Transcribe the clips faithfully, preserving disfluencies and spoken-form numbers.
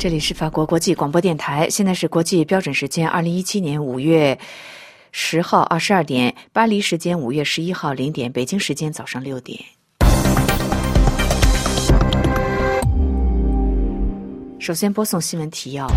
这里是法国国际广播电台，现在是国际标准时间二零一七年五月十号二十二点，巴黎时间五月十一号零点，北京时间早上六点。首先播送新闻提要。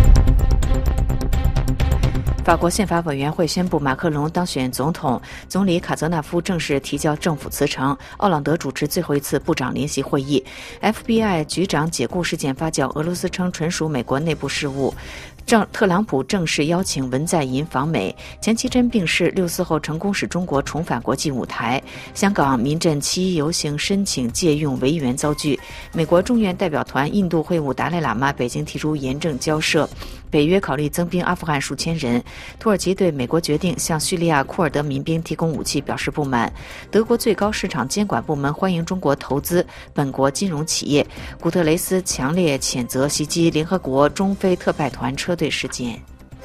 法国宪法委员会宣布马克龙当选总统，总理卡泽纳夫正式提交政府辞呈，奥朗德主持最后一次部长联席会议。F B I 局长解雇事件发酵，俄罗斯称纯属美国内部事务。正特朗普正式邀请文在寅访美，钱其琛病逝，六四后成功使中国重返国际舞台。香港民阵七一游行申请借用维园遭拒。美国众院代表团印度会晤达赖喇嘛，北京提出严正交涉。北约考虑增兵阿富汗数千人。土耳其对美国决定向叙利亚库尔德民兵提供武器表示不满。德国最高市场监管部门欢迎中国投资本国金融企业。古特雷斯强烈谴责袭击联合国中非特派团车队事件。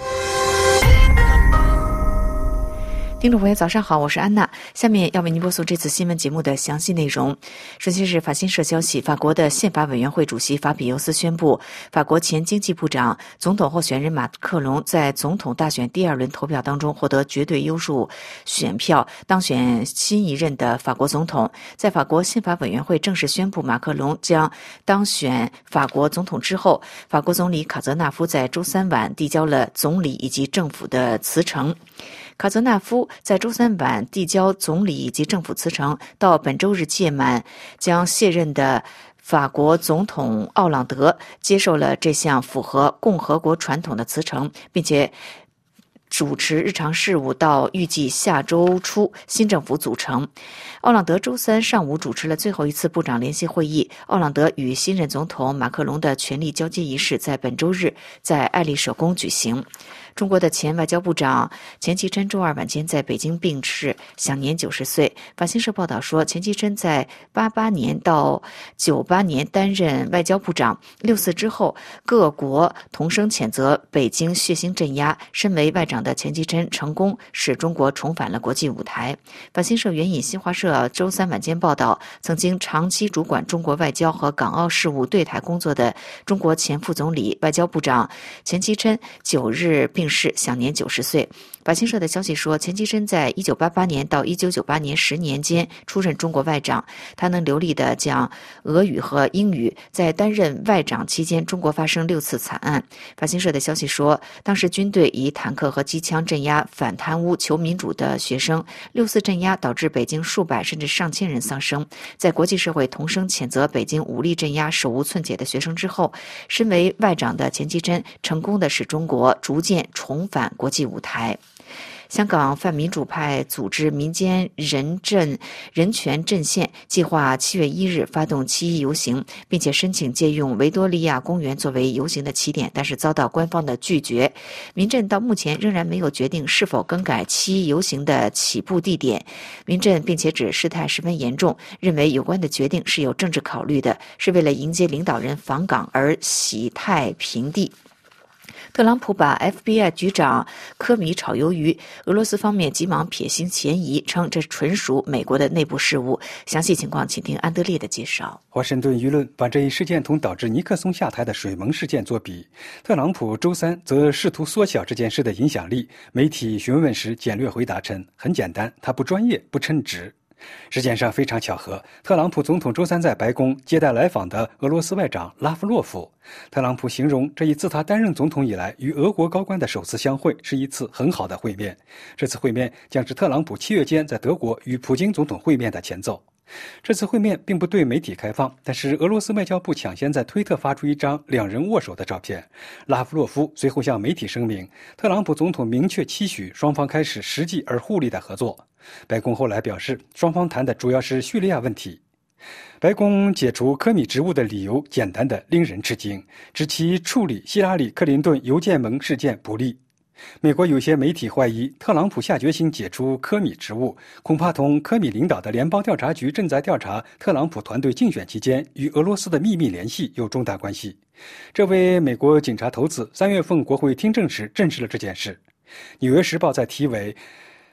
听众朋友早上好，我是安娜，下面要为您播送这次新闻节目的详细内容。首先是法新社消息，法国的宪法委员会主席法比尤斯宣布，法国前经济部长、总统候选人马克龙在总统大选第二轮投票当中获得绝对优数选票，当选新一任的法国总统。在法国宪法委员会正式宣布马克龙将当选法国总统之后，法国总理卡泽纳夫在周三晚递交了总理以及政府的辞呈。卡泽纳夫在周三晚递交总理以及政府辞呈，到本周日届满，将卸任的法国总统奥朗德接受了这项符合共和国传统的辞呈，并且主持日常事务到预计下周初新政府组成。奥朗德周三上午主持了最后一次部长联席会议。奥朗德与新任总统马克龙的权力交接仪式在本周日在爱丽舍宫举行。中国的前外交部长钱其琛周二晚间在北京病逝，享年九十岁。法新社报道说，钱其琛在八八年到九八年担任外交部长，六四之后，各国同声谴责北京血腥镇压。身为外长的钱其琛成功使中国重返了国际舞台。法新社援引新华社周三晚间报道，曾经长期主管中国外交和港澳事务对台工作的中国前副总理、外交部长钱其琛九日病逝，享年九十岁。法新社的消息说，钱其琛在一九八八年到一九九八年十年间出任中国外长，他能流利地讲俄语和英语。在担任外长期间，中国发生六次惨案。法新社的消息说，当时军队以坦克和机枪镇压反贪污、求民主的学生，六次镇压导致北京数百甚至上千人丧生。在国际社会同声谴责北京武力镇压手无寸铁的学生之后，身为外长的钱其琛成功地使中国逐渐重返国际舞台。香港泛民主派组织民间人阵人权阵线计划七月一日发动七一游行，并且申请借用维多利亚公园作为游行的起点，但是遭到官方的拒绝。民阵到目前仍然没有决定是否更改七一游行的起步地点。民阵并且指事态十分严重，认为有关的决定是有政治考虑的，是为了迎接领导人访港而喜态平地。特朗普把 F B I 局长科米炒鱿鱼，俄罗斯方面急忙撇清嫌疑，称这纯属美国的内部事务。详细情况请听安德烈的介绍。 华盛顿舆论把这一事件同导致尼克松下台的水门事件作比，特朗普周三则试图缩小这件事的影响力。媒体询问时简略回答称，很简单，他不专业，不称职。事件上非常巧合，特朗普总统周三在白宫接待来访的俄罗斯外长拉夫洛夫。特朗普形容这一自他担任总统以来与俄国高官的首次相会是一次很好的会面。这次会面将是特朗普七月间在德国与普京总统会面的前奏。这次会面并不对媒体开放，但是俄罗斯外交部抢先在推特发出一张两人握手的照片。拉夫洛夫随后向媒体声明，特朗普总统明确期许双方开始实际而互利的合作。白宫后来表示，双方谈的主要是叙利亚问题。白宫解除科米职务的理由简单的令人吃惊，指其处理希拉里·克林顿邮件门事件不利。美国有些媒体怀疑，特朗普下决心解除科米职务，恐怕同科米领导的联邦调查局正在调查特朗普团队竞选期间与俄罗斯的秘密联系有重大关系。这位美国警察头子三月份国会听证时证实了这件事。纽约时报在题为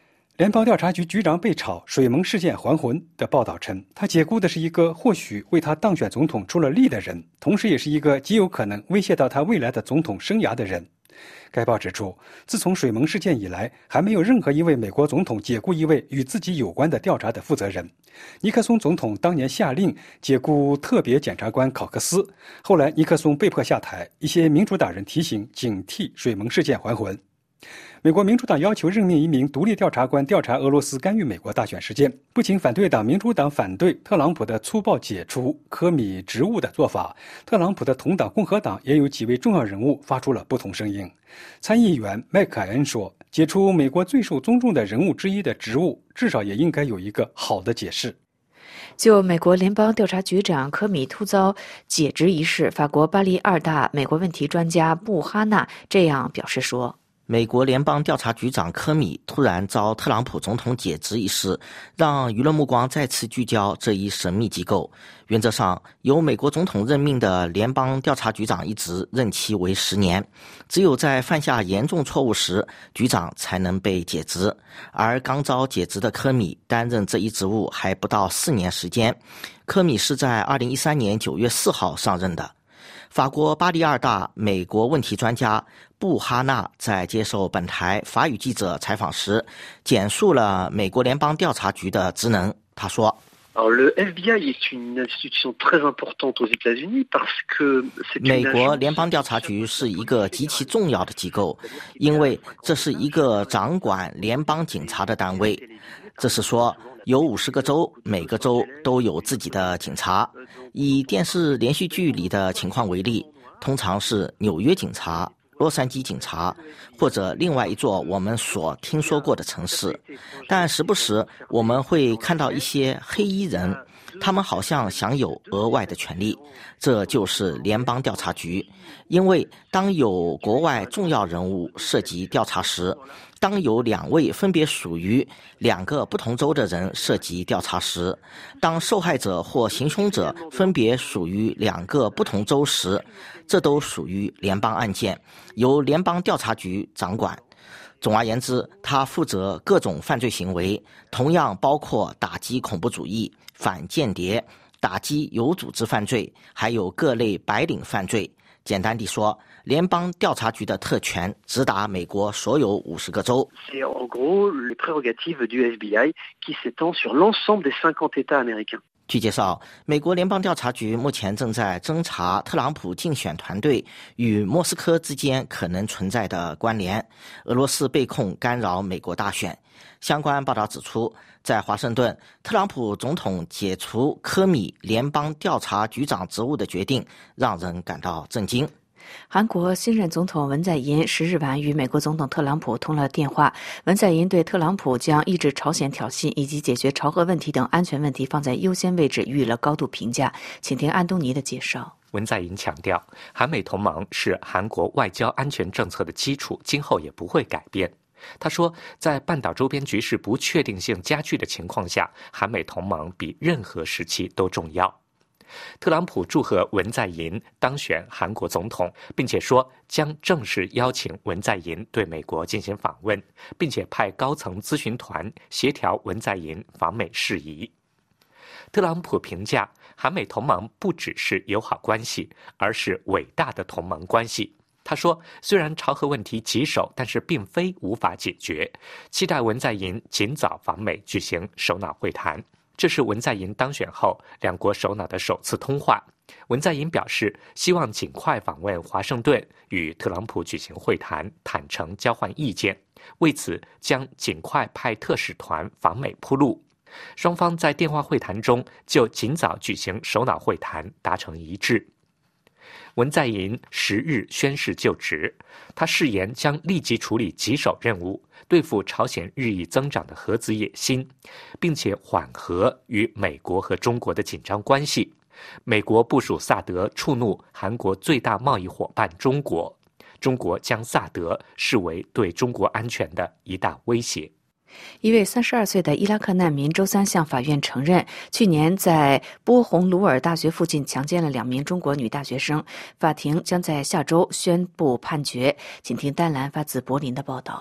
联邦调查局局长被炒，水门事件还魂的报道称，他解雇的是一个或许为他当选总统出了力的人，同时也是一个极有可能威胁到他未来的总统生涯的人。该报指出，自从水门事件以来，还没有任何一位美国总统解雇一位与自己有关的调查的负责人。尼克松总统当年下令解雇特别检察官考克斯，后来尼克松被迫下台，一些民主党人提醒警惕水门事件还魂。美国民主党要求任命一名独立调查官调查俄罗斯干预美国大选事件。不仅反对党民主党反对特朗普的粗暴解除科米职务的做法，特朗普的同党共和党也有几位重要人物发出了不同声音。参议员麦凯恩说，解除美国最受尊重的人物之一的职务，至少也应该有一个好的解释。 就美国联邦调查局长科米突遭解职一事，法国巴黎二大美国问题专家布哈纳这样表示说， 美国联邦调查局长科米突然遭特朗普总统解职一事，让舆论目光再次聚焦这一神秘机构。原则上，由美国总统任命的联邦调查局长一职任期为十年，只有在犯下严重错误时，局长才能被解职。而刚遭解职的科米担任这一职务还不到四年时间。科米是在二零一三年九月四号上任的。法国巴黎二大美国问题专家布哈纳在接受本台法语记者采访时，简述了美国联邦调查局的职能。他说，美国联邦调查局是一个极其重要的机构，因为这是一个掌管联邦警察的单位。这是说，有五十个州，每个州都有自己的警察。以电视连续剧里的情况为例，通常是纽约警察、洛杉矶警察，或者另外一座我们所听说过的城市。但时不时我们会看到一些黑衣人，他们好像享有额外的权利，这就是联邦调查局。因为当有国外重要人物涉及调查时，当有两位分别属于两个不同州的人涉及调查时，当受害者或行凶者分别属于两个不同州时，这都属于联邦案件，由联邦调查局掌管。总而言之，他负责各种犯罪行为，同样包括打击恐怖主义、反间谍、打击有组织犯罪，还有各类白领犯罪。简单地说，联邦调查局的特权直达美国所有五十个州。据介绍，美国联邦调查局目前正在侦查特朗普竞选团队与莫斯科之间可能存在的关联。俄罗斯被控干扰美国大选。相关报道指出，在华盛顿，特朗普总统解除科米联邦调查局长职务的决定让人感到震惊。 韩国新任总统文在寅十日晚与美国总统特朗普通了电话。文在寅对特朗普将抑制朝鲜挑衅以及解决朝核问题等安全问题放在优先位置予以了高度评价。请听安东尼的介绍。 文在寅强调，韩美同盟是韩国外交安全政策的基础，今后也不会改变。他说，在半岛周边局势不确定性加剧的情况下，韩美同盟比任何时期都重要。特朗普祝贺文在寅当选韩国总统，并且说将正式邀请文在寅对美国进行访问，并且派高层咨询团协调文在寅访美事宜。特朗普评价韩美同盟不只是友好关系，而是伟大的同盟关系。他说，虽然朝核问题棘手，但是并非无法解决，期待文在寅尽早访美举行首脑会谈。这是文在寅当选后两国首脑的首次通话。文在寅表示，希望尽快访问华盛顿，与特朗普举行会谈，坦诚交换意见，为此将尽快派特使团访美铺路。双方在电话会谈中就尽早举行首脑会谈达成一致。文在寅十日宣誓就职，他誓言将立即处理棘手任务，对付朝鲜日益增长的核子野心，并且缓和与美国和中国的紧张关系。美国部署萨德触怒韩国最大贸易伙伴中国，中国将萨德视为对中国安全的一大威胁。 一位三十二岁的伊拉克难民周三向法院承认，去年在波鸿鲁尔大学附近强奸了两名中国女大学生。法庭将在下周宣布判决。请听丹兰发自柏林的报道。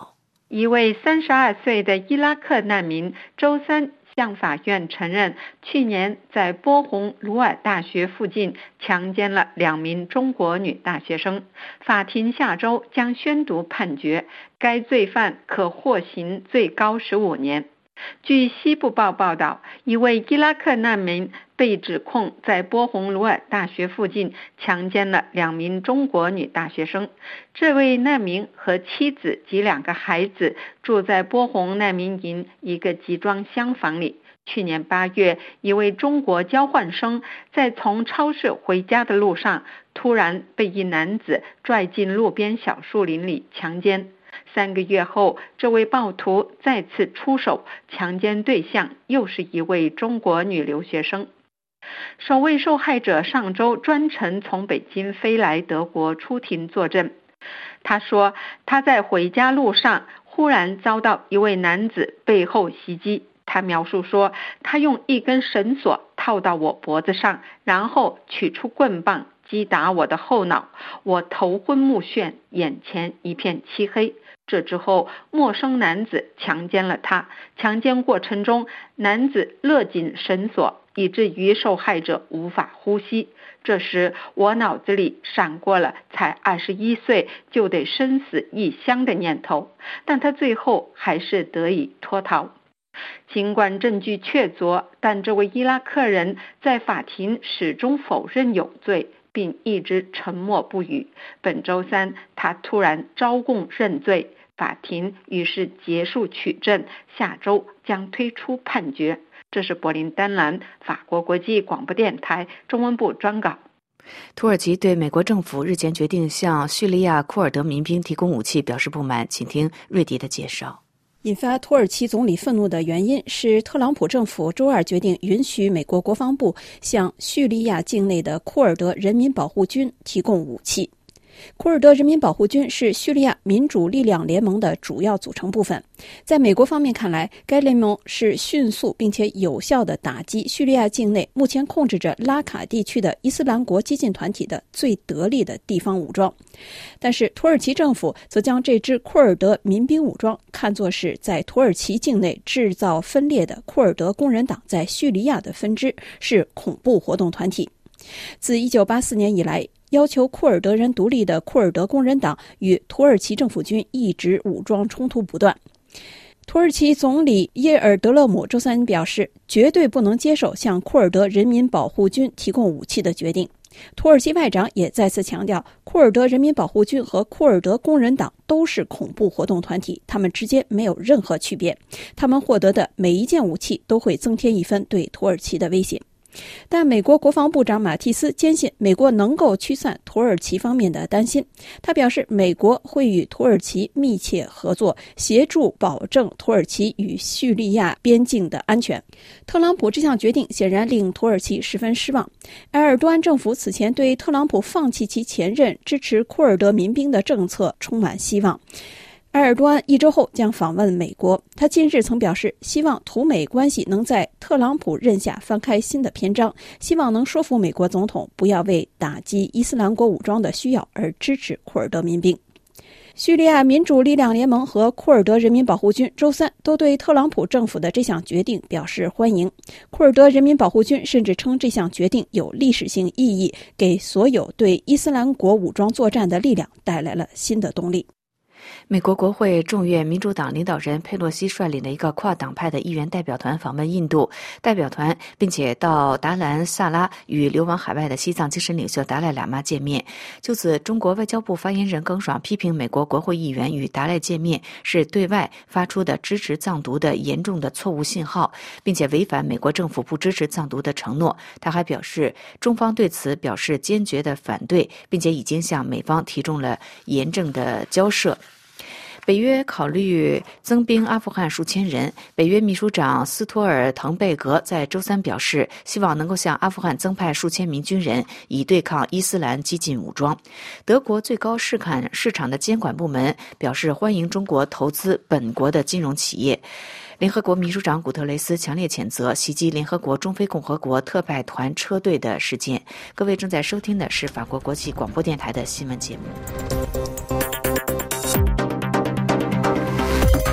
一位三十二岁的伊拉克难民周三向法院承认，去年在波鸿鲁尔大学附近强奸了两名中国女大学生。法庭下周将宣读判决，该罪犯可获刑最高十五年。据西部报报道，一位伊拉克难民被指控在波鸿鲁尔大学附近强奸了两名中国女大学生。这位难民和妻子及两个孩子住在波鸿难民营一个集装箱房里。去年八月，一位中国交换生在从超市回家的路上，突然被一男子拽进路边小树林里强奸。三个月后，这位暴徒再次出手，强奸对象又是一位中国女留学生。首位受害者上周专程从北京飞来德国出庭作证。他说，他在回家路上忽然遭到一位男子背后袭击。他描述说，他用一根绳索套到我脖子上，然后取出棍棒击打我的后脑，我头昏目眩，眼前一片漆黑。这之后，陌生男子强奸了他。强奸过程中，男子勒紧绳索，以至于受害者无法呼吸。这时，我脑子里闪过了才二十一岁就得生死异乡的念头，但他最后还是得以脱逃。尽管证据确凿，但这位伊拉克人在法庭始终否认有罪，并一直沉默不语。本周三，他突然招供认罪，法庭于是结束取证，下周将推出判决。这是柏林丹兰法国国际广播电台中文部专稿。 土耳其对美国政府日前决定向叙利亚库尔德民兵提供武器表示不满，请听瑞迪的介绍。 引发土耳其总理愤怒的原因是特朗普政府周二决定允许美国国防部向叙利亚境内的库尔德人民保护军提供武器。库尔德人民保护军是叙利亚民主力量联盟的主要组成部分。在美国方面看来，该联盟是迅速并且有效地打击叙利亚境内目前控制着拉卡地区的伊斯兰国激进团体的最得力的地方武装。但是土耳其政府则将这支库尔德民兵武装看作是在土耳其境内制造分裂的库尔德工人党在叙利亚的分支，是恐怖活动团体。自一九八四年以来，要求库尔德人独立的库尔德工人党与土耳其政府军一直武装冲突不断。土耳其总理耶尔德勒姆周三表示，绝对不能接受向库尔德人民保护军提供武器的决定。土耳其外长也再次强调，库尔德人民保护军和库尔德工人党都是恐怖活动团体，他们之间没有任何区别。他们获得的每一件武器都会增添一分对土耳其的威胁。但美国国防部长马蒂斯坚信美国能够驱散土耳其方面的担心。他表示，美国会与土耳其密切合作，协助保证土耳其与叙利亚边境的安全。特朗普这项决定显然令土耳其十分失望。埃尔多安政府此前对特朗普放弃其前任支持库尔德民兵的政策充满希望。埃尔多安一周后将访问美国，他近日曾表示，希望土美关系能在特朗普任下翻开新的篇章，希望能说服美国总统不要为打击伊斯兰国武装的需要而支持库尔德民兵。叙利亚民主力量联盟和库尔德人民保护军周三都对特朗普政府的这项决定表示欢迎。库尔德人民保护军甚至称这项决定有历史性意义，给所有对伊斯兰国武装作战的力量带来了新的动力。 美国国会众院民主党领导人佩洛西率领的一个跨党派的议员代表团访问印度，代表团并且到达兰萨拉与流亡海外的西藏精神领袖达赖喇嘛见面。就此，中国外交部发言人耿爽批评美国国会议员与达赖见面是对外发出的支持藏独的严重的错误信号，并且违反美国政府不支持藏独的承诺。他还表示，中方对此表示坚决的反对，并且已经向美方提出了严正的交涉。北约考虑增兵阿富汗数千人。北约秘书长斯托尔滕贝格在周三表示，希望能够向阿富汗增派数千名军人，以对抗伊斯兰激进武装。德国最高市场市场的监管部门表示欢迎中国投资本国的金融企业。联合国秘书长古特雷斯强烈谴责袭击联合国中非共和国特派团车队的事件。各位正在收听的是法国国际广播电台的新闻节目。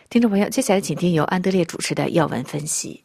听众朋友，接下来请听由安德烈主持的要闻分析。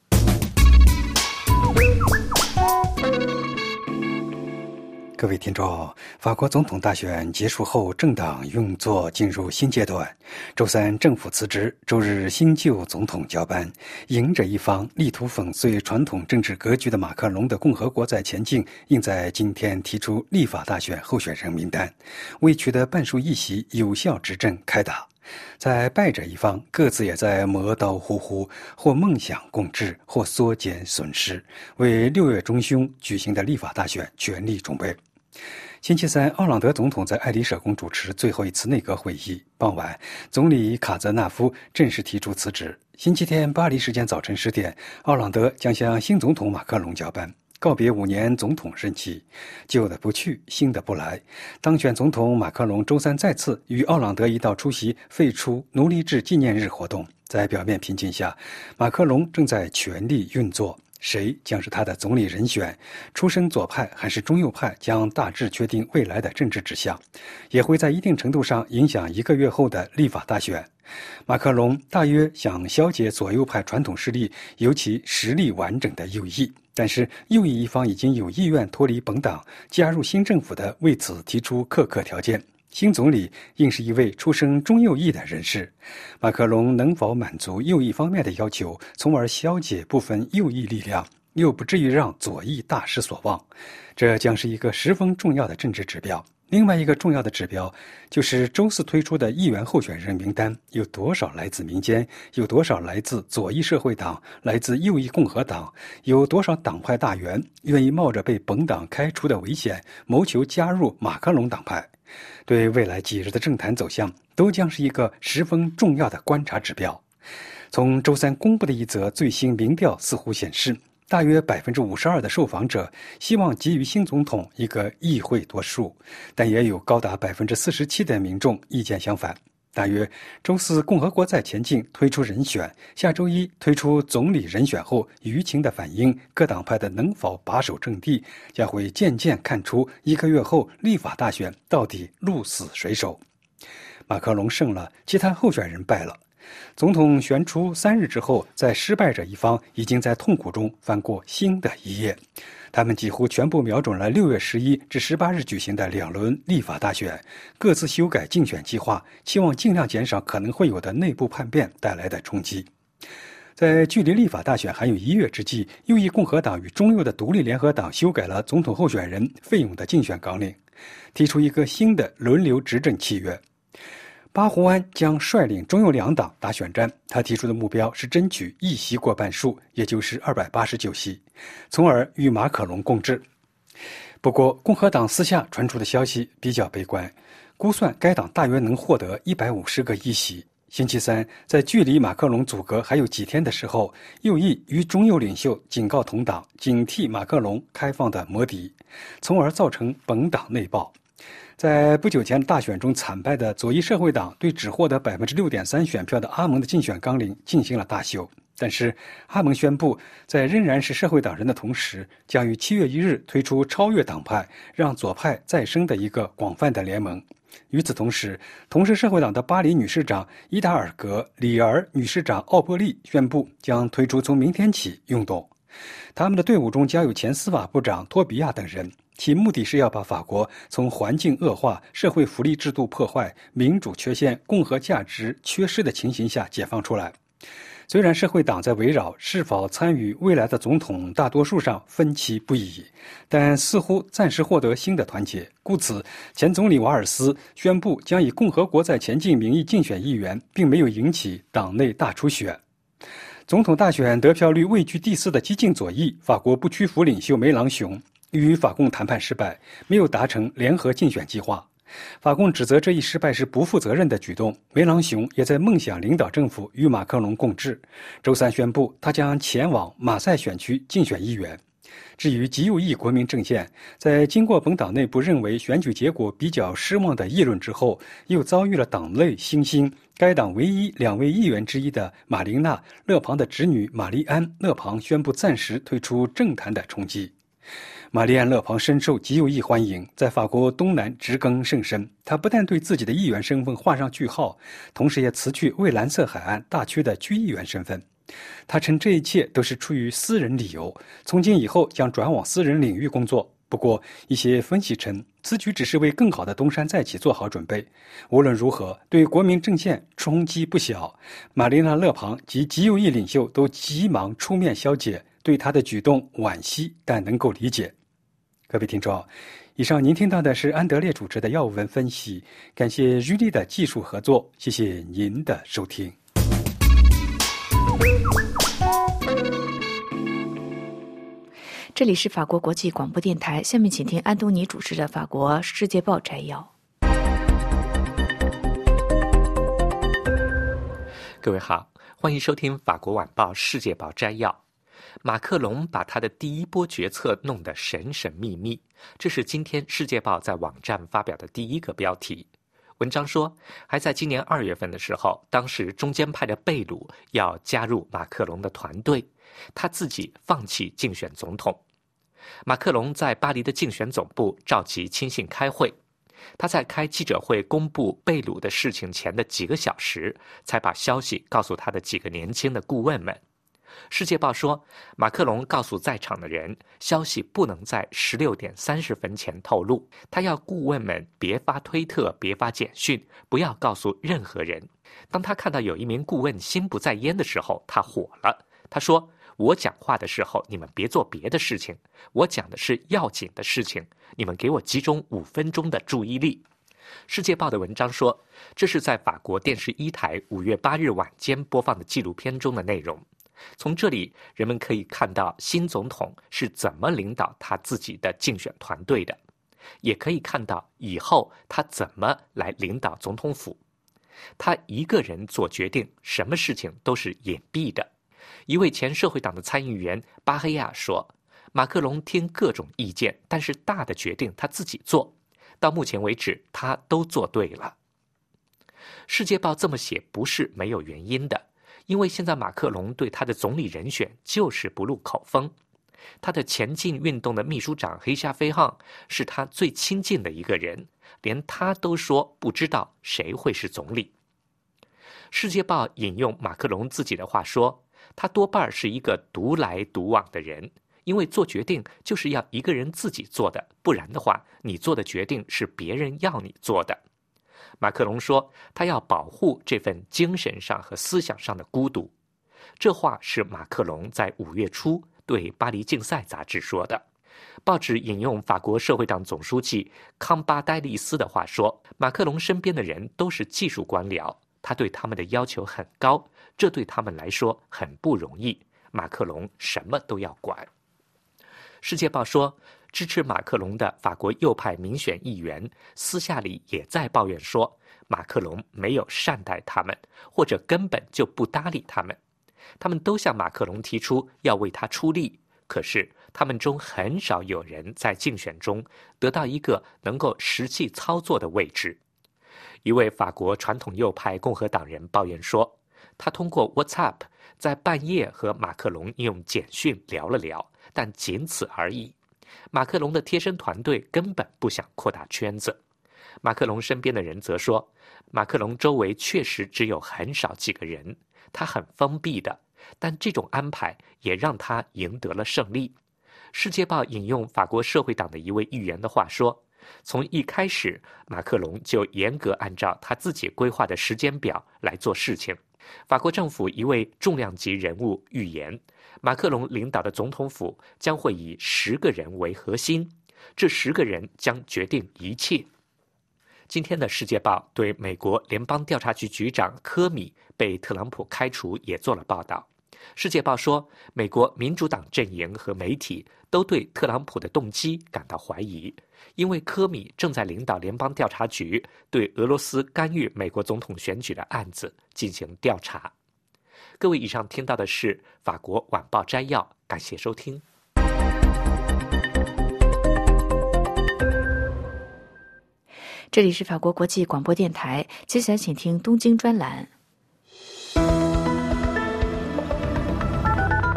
各位听众，法国总统大选结束后，政党运作进入新阶段。周三，政府辞职，周日新旧总统交班。赢者一方力图粉碎传统政治格局的马克龙的共和国在前进，应在今天提出立法大选候选人名单，为取得半数议席有效执政开打。在败者一方，各自也在磨刀呼呼，或梦想共治，或缩减损失，为六月中旬举行的立法大选全力准备。星期三，奥朗德总统在爱丽舍宫主持最后一次内阁会议。傍晚，总理卡泽纳夫正式提出辞职。星期天巴黎时间早晨十点，奥朗德将向新总统马克龙交班，告别五年总统任期。旧的不去，新的不来。当选总统马克龙周三再次与奥朗德一道出席废除奴隶制纪念日活动。在表面平静下，马克龙正在全力运作。谁将是他的总理人选？出身左派还是中右派，将大致决定未来的政治指向，也会在一定程度上影响一个月后的立法大选。马克龙大约想消解左右派传统势力，尤其实力完整的右翼，但是右翼一方已经有意愿脱离本党，加入新政府的，为此提出苛刻条件。新总理应是一位出身中右翼的人士，马克龙能否满足右翼方面的要求，从而消解部分右翼力量，又不至于让左翼大失所望，这将是一个十分重要的政治指标。另外一个重要的指标就是周四推出的议员候选人名单有多少来自民间，有多少来自左翼社会党，来自右翼共和党，有多少党派大员愿意冒着被本党开除的危险，谋求加入马克龙党派。对未来几日的政坛走向都将是一个十分重要的观察指标。从周三公布的一则最新民调似乎显示，大约 百分之五十二 的受访者希望给予新总统一个议会多数，但也有高达 百分之四十七 的民众意见相反。大约周四共和国在前进推出人选，下周一推出总理人选后，舆情的反应，各党派的能否把守阵地，将会渐渐看出一个月后立法大选到底鹿死谁手。马克龙胜了，其他候选人败了。总统选出三日之后，在失败者一方已经在痛苦中翻过新的一页。他们几乎全部瞄准了六月十一至十八日举行的两轮立法大选，各自修改竞选计划，期望尽量减少可能会有的内部叛变带来的冲击。在距离立法大选还有一月之际，右翼共和党与中右的独立联合党修改了总统候选人费勇的竞选纲领，提出一个新的轮流执政契约。巴胡安将率领中右两党打选战，他提出的目标是争取议席过半数，也就是二百八十九席，从而与马可龙共治。不过，共和党私下传出的消息比较悲观，估算该党大约能获得一百五十个议席。星期三，在距离马克龙阻隔还有几天的时候，右翼与中右领袖警告同党，警惕马克龙开放的魔笛，从而造成本党内爆。在不久前大选中惨败的左翼社会党对只获得 百分之六点三 选票的阿蒙的竞选纲领进行了大修，但是阿蒙宣布在仍然是社会党人的同时，将于七月一日推出超越党派，让左派再生的一个广泛的联盟。与此同时，同是社会党的巴黎女市长伊达尔格、里尔女市长奥波利宣布将推出从明天起运动。他们的队伍中将有前司法部长托比亚等人，其目的是要把法国从环境恶化、社会福利制度破坏、民主缺陷、共和价值缺失的情形下解放出来。虽然社会党在围绕是否参与未来的总统大多数上分歧不已，但似乎暂时获得新的团结，故此前总理瓦尔斯宣布将以共和国在前进名义竞选议员，并没有引起党内大出血。总统大选得票率位居第四的激进左翼法国不屈服领袖梅朗雄与法共谈判失败，没有达成联合竞选计划。法共指责这一失败是不负责任的举动，梅朗雄也在梦想领导政府与马克龙共治。周三宣布他将前往马赛选区竞选议员。至于极右翼国民阵线，在经过本党内部认为选举结果比较失望的议论之后，又遭遇了党内新兴该党唯一两位议员之一的马琳娜·勒庞的侄女玛丽安·勒庞宣布暂时退出政坛的冲击。 玛丽安·勒庞深受极右翼欢迎，在法国东南植根甚深。他不但对自己的议员身份画上句号，同时也辞去为蓝色海岸大区的区议员身份。他称这一切都是出于私人理由，从今以后将转往私人领域工作。不过，一些分析称，此举只是为更好的东山再起做好准备。无论如何，对国民阵线冲击不小。玛丽娜·勒庞及极右翼领袖都急忙出面消解，对他的举动惋惜，但能够理解。各位听众，以上您听到的是安德烈主持的要闻分析，感谢于力的技术合作，谢谢您的收听。 这里是法国国际广播电台，下面请听安东尼主持的法国世界报摘要。 各位好，欢迎收听法国晚报世界报摘要。马克龙把他的第一波决策弄得神神秘秘，这是今天《世界报》在网站发表的第一个标题。文章说，还在今年二月份的时候，当时中间派的贝鲁要加入马克龙的团队，他自己放弃竞选总统。马克龙在巴黎的竞选总部召集亲信开会，他在开记者会公布贝鲁的事情前的几个小时，才把消息告诉他的几个年轻的顾问们。世界报说，马克龙告诉在场的人，消息不能在十六点三十分前透露，他要顾问们别发推特，别发简讯，不要告诉任何人。当他看到有一名顾问心不在焉的时候，他火了。他说，我讲话的时候，你们别做别的事情，我讲的是要紧的事情，你们给我集中五分钟的注意力。世界报的文章说，这是在法国电视一台五月八日晚间播放的纪录片中的内容。从这里，人们可以看到新总统是怎么领导他自己的竞选团队的，也可以看到以后他怎么来领导总统府。他一个人做决定，什么事情都是隐蔽的。一位前社会党的参议员巴黑亚说，马克龙听各种意见，但是大的决定他自己做，到目前为止他都做对了。世界报这么写不是没有原因的，因为现在马克龙对他的总理人选就是不露口风。他的前进运动的秘书长黑夏菲汉是他最亲近的一个人，连他都说不知道谁会是总理。世界报引用马克龙自己的话说，他多半是一个独来独往的人，因为做决定就是要一个人自己做的，不然的话，你做的决定是别人要你做的。马克龙说，他要保护这份精神上和思想上的孤独。这话是马克龙在五月初对巴黎竞赛杂志说的。报纸引用法国社会党总书记康巴戴利斯的话说，马克龙身边的人都是技术官僚，他对他们的要求很高，这对他们来说很不容易。马克龙什么都要管。世界报说，支持马克龙的法国右派民选议员私下里也在抱怨说，马克龙没有善待他们，或者根本就不搭理他们。他们都向马克龙提出要为他出力，可是他们中很少有人在竞选中得到一个能够实际操作的位置。一位法国传统右派共和党人抱怨说，他通过 WhatsApp 在半夜和马克龙用简讯聊了聊，但仅此而已。马克龙的贴身团队根本不想扩大圈子。马克龙身边的人则说，马克龙周围确实只有很少几个人，他很封闭的，但这种安排也让他赢得了胜利。世界报引用法国社会党的一位议员的话说，从一开始，马克龙就严格按照他自己规划的时间表来做事情。法国政府一位重量级人物预言，马克龙领导的总统府将会以十个人为核心，这十个人将决定一切。今天的《世界报》对美国联邦调查局局长科米被特朗普开除也做了报道。《世界报》说，美国民主党阵营和媒体都对特朗普的动机感到怀疑，因为科米正在领导联邦调查局对俄罗斯干预美国总统选举的案子进行调查。各位，以上听到的是法国晚报摘要，感谢收听。 这里是法国国际广播电台，接下来请听东京专栏。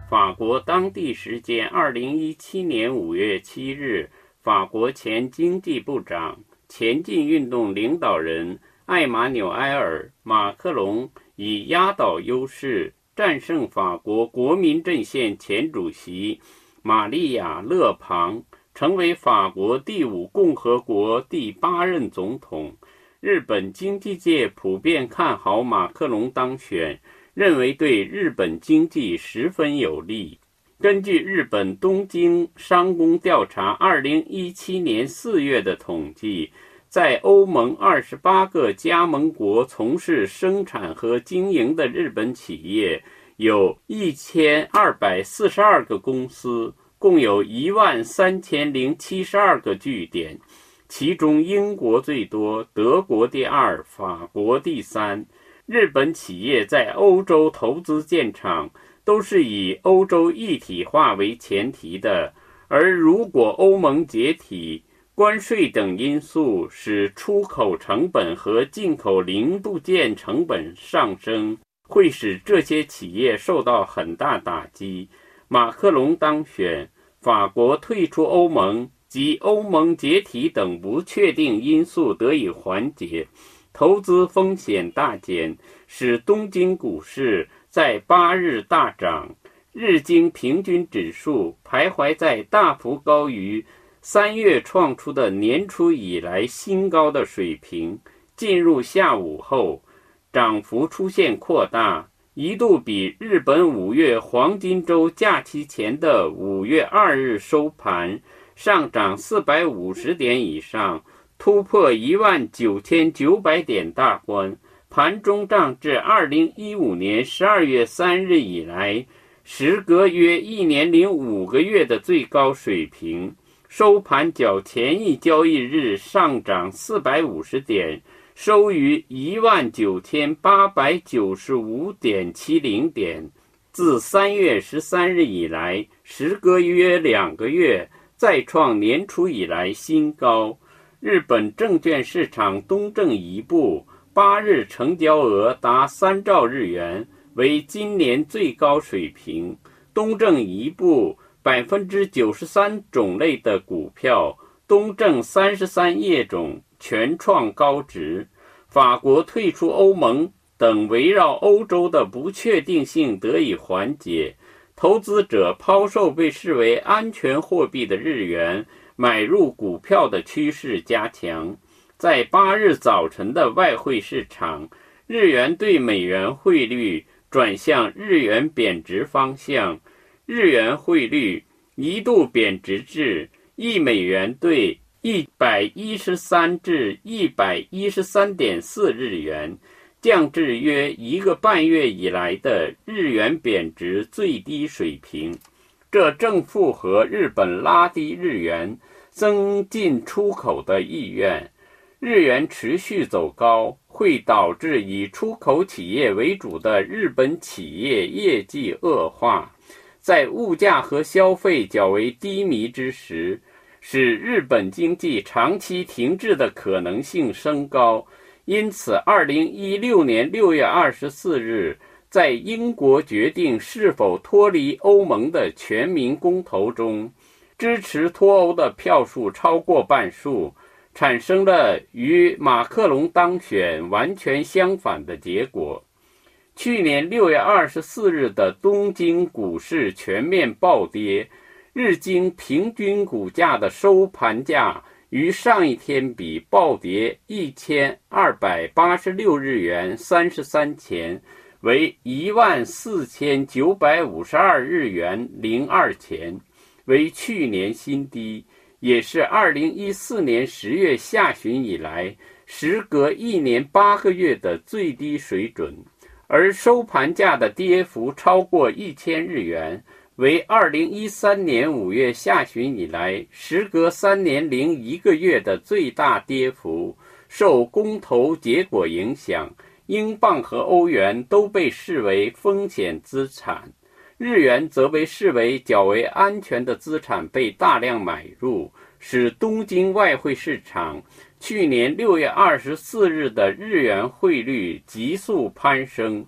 法国当地时间二零一七年五月七日，法国前经济部长、前进运动领导人艾马纽埃尔·马克龙以压倒优势战胜法国国民阵线前主席玛丽亚·勒庞，成为法国第五共和国第八任总统。日本经济界普遍看好马克龙当选，认为对日本经济十分有利。根据日本东京商工调查二零一七年四月的统计，在欧盟二十八个加盟国从事生产和经营的日本企业有一千二百四十二个公司，共有一万三千零七十二个据点，其中英国最多，德国第二，法国第三。日本企业在欧洲投资建厂都是以欧洲一体化为前提的，而如果欧盟解体，关税等因素使出口成本和进口零部件成本上升，会使这些企业受到很大打击。马克龙当选，法国退出欧盟及欧盟解体等不确定因素得以缓解，投资风险大减，使东京股市在八日大涨，日经平均指数徘徊在大幅高于三月创出的年初以来新高的水平。进入下午后，涨幅出现扩大，一度比日本五月黄金周假期前的五月二日收盘上涨四百五十点以上，突破一万九千九百点大关，盘中涨至二零一五年十二月三日以来，时隔约一年零五个月的最高水平。收盘较前一交易日上涨四百五十点，收于一万九千八百九十五点七零点。自三月十三日以来，时隔约两个月，再创年初以来新高。日本证券市场东证一部八日成交额达三兆日元，为今年最高水平。东证一部百分之九十三种类的股票，东证三十三业种全创高值。法国退出欧盟等围绕欧洲的不确定性得以缓解，投资者抛售被视为安全货币的日元，买入股票的趋势加强。在八日早晨的外汇市场，日元对美元汇率转向日元贬值方向，日元汇率一度贬值至一美元兑一百一十三至一百一十三点四日元，降至约一个半月以来的日元贬值最低水平。这正符合日本拉低日元、增进出口的意愿。日元持续走高，会导致以出口企业为主的日本企业业绩恶化。在物价和消费较为低迷之时，使日本经济长期停滞的可能性升高。因此二零一六年六月二十四日，在英国决定是否脱离欧盟的全民公投中，支持脱欧的票数超过半数，产生了与马克龙当选完全相反的结果。去年六月二十四日的东京股市全面暴跌，日经平均股价的收盘价于上一天比暴跌一千二百八十六日元三十三钱，为一万四千九百五十二日元零二钱，为去年新低，也是二零一四年十月下旬以来时隔一年八个月的最低水准。而收盘价的跌幅超过一千日元，为二零一三年五月下旬以来时隔三年零一个月的最大跌幅。受公投结果影响，英镑和欧元都被视为风险资产，日元则被视为较为安全的资产被大量买入，使东京外汇市场去年六月二十四日的日元汇率急速攀升。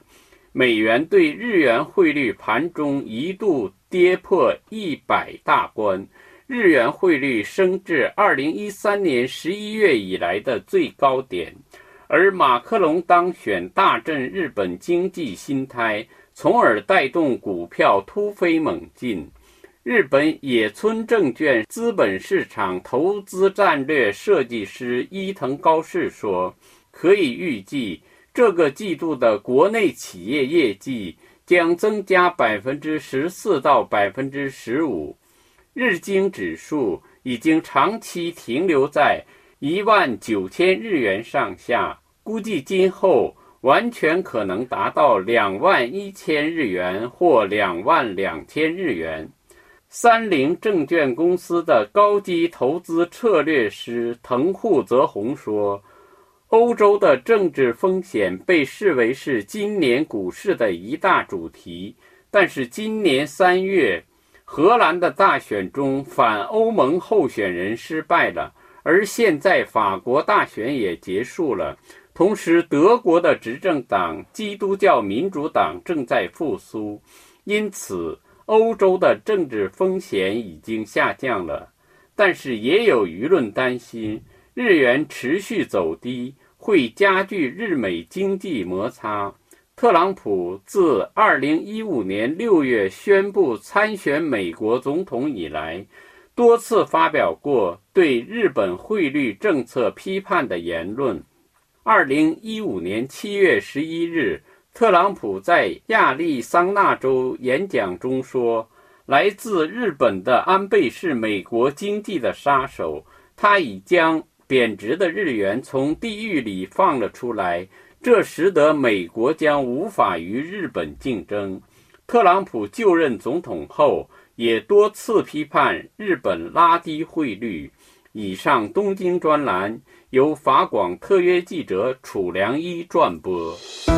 美元对日元汇率盘中一度跌破一百大关，日元汇率升至二零一三年十一月以来的最高点。而马克龙当选大振日本经济新胎，从而带动股票突飞猛进。日本野村证券资本市场投资战略设计师伊藤高士说，可以预计这个季度的国内企业业绩将增加 百分之十四 到 百分之十五。 日经指数已经长期停留在一万九千日元上下，估计今后完全可能达到两万一千日元或两万两千日元。三菱证券公司的高级投资策略师藤户泽宏说，欧洲的政治风险被视为是今年股市的一大主题，但是今年三月，荷兰的大选中反欧盟候选人失败了，而现在法国大选也结束了，同时德国的执政党基督教民主党正在复苏，因此欧洲的政治风险已经下降了。但是也有舆论担心，日元持续走低会加剧日美经济摩擦。特朗普自二零一五年六月宣布参选美国总统以来，多次发表过对日本汇率政策批判的言论。二零一五年七月十一日，特朗普在亚利桑那州演讲中说，来自日本的安倍是美国经济的杀手，他已将贬值的日元从地狱里放了出来，这使得美国将无法与日本竞争。特朗普就任总统后也多次批判日本拉低汇率。以上东京专栏由法广特约记者楚良一转播。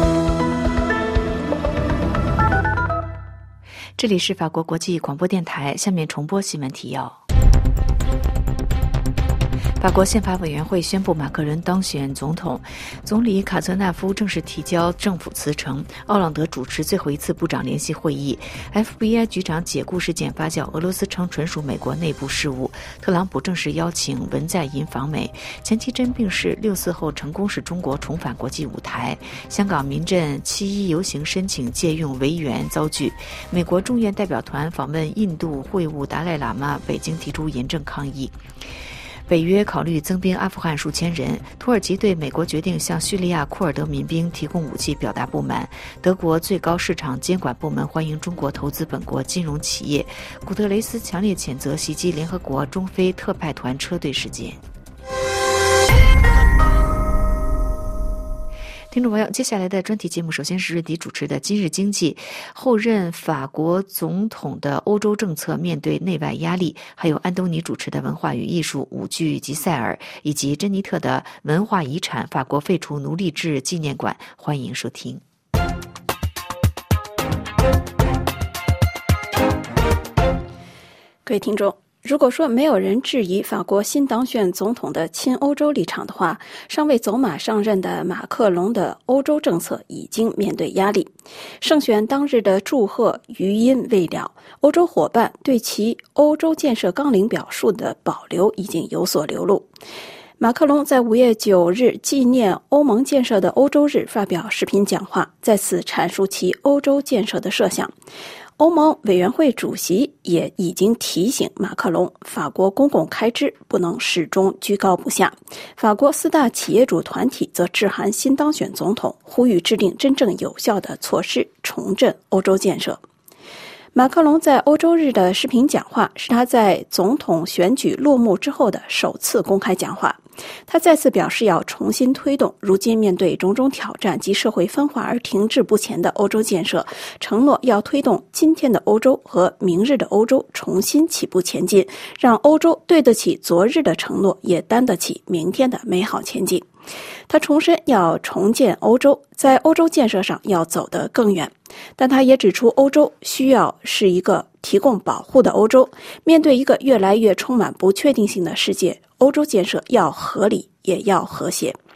这里是法国国际广播电台，下面重播新闻提要。法国宪法委员会宣布马克伦当选总统，总理卡泽纳夫正式提交政府辞呈，奥朗德主持最后一次部长联席会议。F B I 局长解雇事件发酵，俄罗斯称纯属美国内部事务。特朗普正式邀请文在寅访美。前期真病逝，六四后成功使中国重返国际舞台。香港民阵七一游行申请借用维园遭拒。美国众院代表团访问印度会晤达赖喇嘛，北京提出严正抗议。北约考虑增兵阿富汗数千人。土耳其对美国决定向叙利亚库尔德民兵提供武器表达不满。德国最高市场监管部门欢迎中国投资本国金融企业。古特雷斯强烈谴责袭击联合国中非特派团车队事件。听众朋友，接下来的专题节目首先是瑞迪主持的《今日经济》，后任法国总统的欧洲政策面对内外压力，还有安东尼主持的文化与艺术舞剧吉赛尔，以及珍妮特的文化遗产法国废除奴隶制纪念馆。欢迎收听。 各位听众，如果说没有人质疑法国新当选总统的亲欧洲立场的话，尚未走马上任的马克龙的欧洲政策已经面对压力。胜选当日的祝贺余音未了，欧洲伙伴对其欧洲建设纲领表述的保留已经有所流露。马克龙在五月九日纪念欧盟建设的欧洲日发表视频讲话，在此阐述其欧洲建设的设想。欧盟委员会主席也已经提醒马克龙，法国公共开支不能始终居高不下。法国四大企业主团体则致函新当选总统，呼吁制定真正有效的措施，重振欧洲建设。马克龙在欧洲日的视频讲话是他在总统选举落幕之后的首次公开讲话。他再次表示要重新推动如今面对种种挑战及社会分化而停滞不前的欧洲建设，承诺要推动今天的欧洲和明日的欧洲重新起步前进，让欧洲对得起昨日的承诺，也担得起明天的美好前景。他重申要重建欧洲，在欧洲建设上要走得更远，但他也指出欧洲需要是一个提供保护的欧洲。面对一个越来越充满不确定性的世界，欧洲建设要合理也要和谐。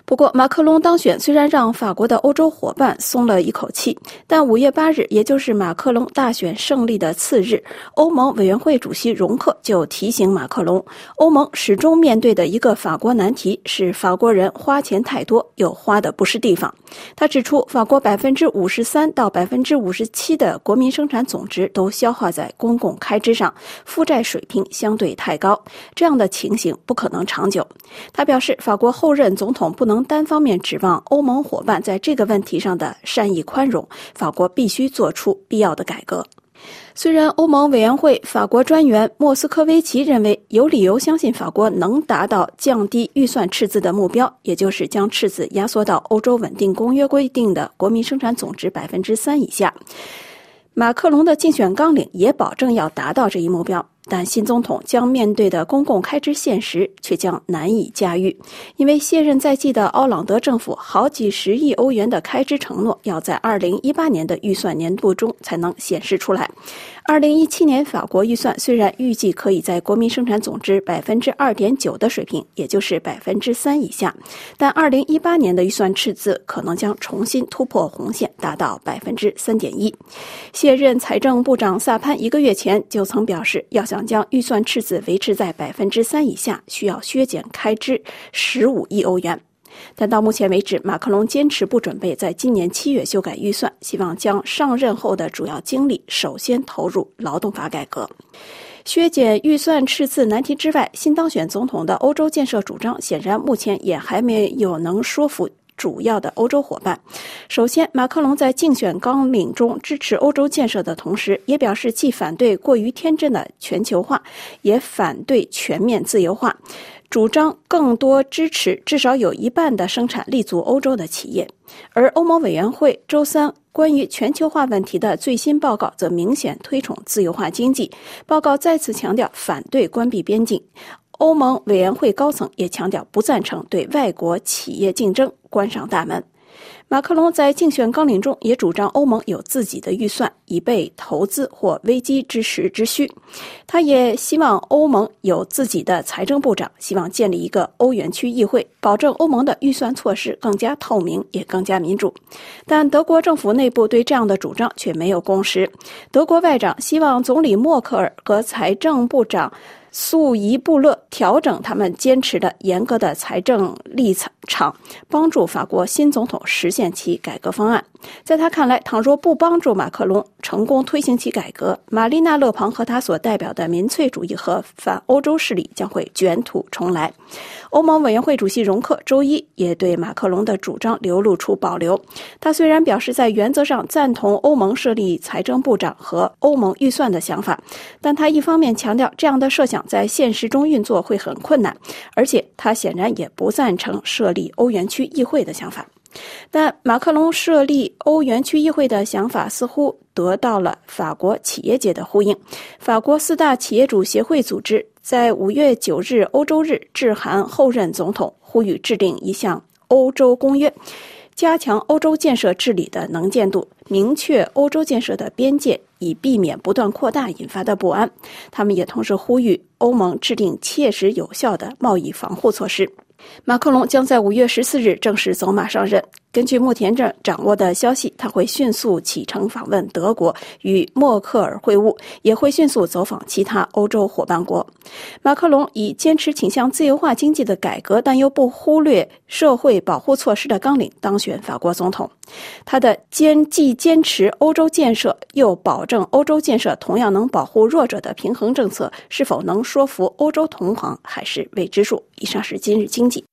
不过，马克龙当选虽然让法国的欧洲伙伴松了一口气，但五月八日，也就是马克龙大选胜利的次日，欧盟委员会主席容克就提醒马克龙，欧盟始终面对的一个法国难题是法国人花钱太多，又花的不是地方。他指出，法国百分之五十三到百分之五十七的国民生产总值都消耗在公共开支上，负债水平相对太高，这样的情形不可能长久。他表示，法国后任总统不能单方面指望欧盟伙伴在这个问题上的善意宽容，法国必须做出必要的改革。虽然欧盟委员会法国专员莫斯科维奇认为有理由相信法国能达到降低预算赤字的目标，也就是将赤字压缩到欧洲稳定公约规定的国民生产总值百分之三以下。马克龙的竞选纲领也保证要达到这一目标，但新总统将面对的公共开支现实却将难以驾驭，因为卸任在即的奥朗德政府好几十亿欧元的开支承诺要在二零一八年的预算年度中才能显示出来。二零一七年法国预算虽然预计可以在国民生产总值百分之二点九的水平，也就是百分之三以下，但二零一八年的预算赤字可能将重新突破红线，达到百分之三点一。卸任财政部长萨潘一个月前就曾表示，要想将预算赤字维持在百分之三以下，需要削减开支十五亿欧元。但到目前为止，马克龙坚持不准备在今年七月修改预算，希望将上任后的主要精力首先投入劳动法改革。削减预算赤字难题之外，新当选总统的欧洲建设主张显然目前也还没有能说服主要的欧洲伙伴。首先，马克龙在竞选纲领中支持欧洲建设的同时，也表示既反对过于天真的全球化，也反对全面自由化，主张更多支持至少有一半的生产立足欧洲的企业。而欧盟委员会周三关于全球化问题的最新报告则明显推崇自由化经济，报告再次强调反对关闭边境。欧盟委员会高层也强调不赞成对外国企业竞争关上大门。马克龙在竞选纲领中也主张欧盟有自己的预算，以备投资或危机之时之需。他也希望欧盟有自己的财政部长，希望建立一个欧元区议会，保证欧盟的预算措施更加透明，也更加民主。但德国政府内部对这样的主张却没有共识。德国外长希望总理默克尔和财政部长苏伊布勒调整他们坚持的严格的财政立场，帮助法国新总统实现其改革方案。在他看来，倘若不帮助马克龙成功推行其改革，玛丽娜·勒庞和他所代表的民粹主义和反欧洲势力将会卷土重来。欧盟委员会主席容克周一也对马克龙的主张流露出保留。他虽然表示在原则上赞同欧盟设立财政部长和欧盟预算的想法，但他一方面强调这样的设想在现实中运作会很困难，而且他显然也不赞成设立欧元区议会的想法。但马克龙设立欧元区议会的想法似乎得到了法国企业界的呼应。法国四大企业主协会组织在五月九日欧洲日致函后任总统，呼吁制定一项欧洲公约，加强欧洲建设治理的能见度，明确欧洲建设的边界，以避免不断扩大引发的不安。他们也同时呼吁欧盟制定切实有效的贸易防护措施。马克龙将在五月十四日正式走马上任。根据目前这掌握的消息，他会迅速启程访问德国，与默克尔会晤，也会迅速走访其他欧洲伙伴国。马克龙以坚持倾向自由化经济的改革，但又不忽略社会保护措施的纲领当选法国总统。他的坚既坚持欧洲建设，又保证欧洲建设同样能保护弱者的平衡政策，是否能说服欧洲同行还是未知数。以上是今日经济。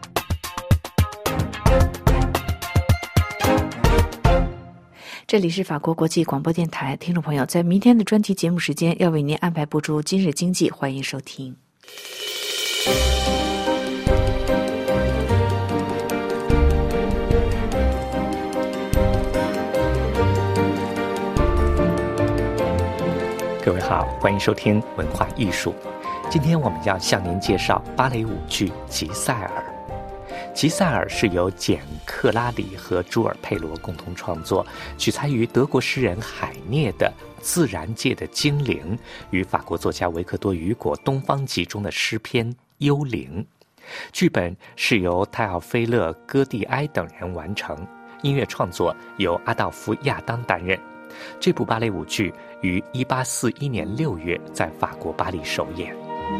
这里是法国国际广播电台，听众朋友，在明天的专题节目时间要为您安排播出今日经济，欢迎收听。 各位好，欢迎收听文化艺术。今天我们要向您介绍芭蕾舞剧《吉赛尔》。吉赛尔是由简·克拉里和朱尔佩罗共同创作，取材于德国诗人海涅的《自然界的精灵》与法国作家维克多·雨果《东方集》中的诗篇《幽灵》。 剧本是由泰奥菲勒·戈蒂埃等人完成，音乐创作由阿道夫·亚当担任。这部芭蕾舞剧于一八四一年六月在法国巴黎首演。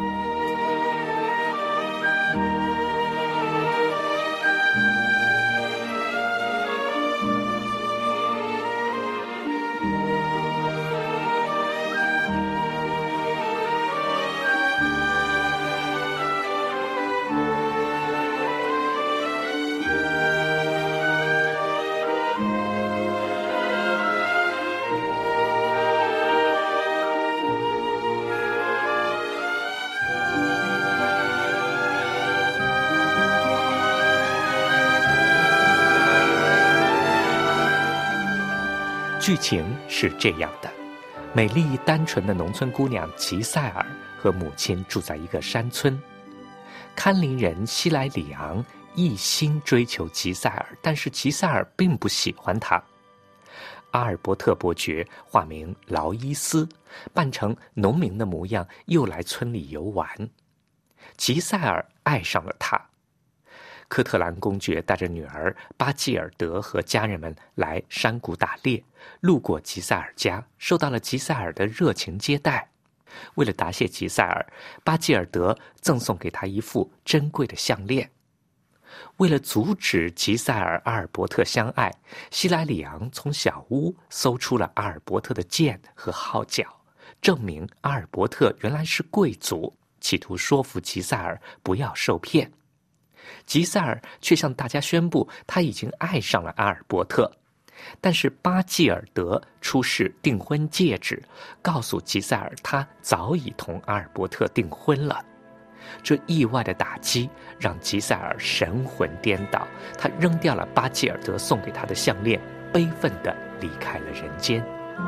剧情是这样的：美丽单纯的农村姑娘吉塞尔和母亲住在一个山村，堪林人西莱里昂一心追求吉塞尔，但是吉塞尔并不喜欢他。阿尔伯特伯爵化名劳伊斯，扮成农民的模样，又来村里游玩。吉塞尔爱上了他。科特兰公爵带着女儿巴吉尔德和家人们来山谷打猎，路过吉塞尔家，受到了吉塞尔的热情接待。为了答谢吉塞尔，巴吉尔德赠送给他一副珍贵的项链。为了阻止吉塞尔、阿尔伯特相爱，西莱里昂从小屋搜出了阿尔伯特的剑和号角，证明阿尔伯特原来是贵族，企图说服吉塞尔不要受骗。吉塞尔却向大家宣布他已经爱上了阿尔伯特，但是巴吉尔德出示订婚戒指，告诉吉塞尔他早已同阿尔伯特订婚了。这意外的打击让吉塞尔神魂颠倒，他扔掉了巴吉尔德送给他的项链，悲愤地离开了人间。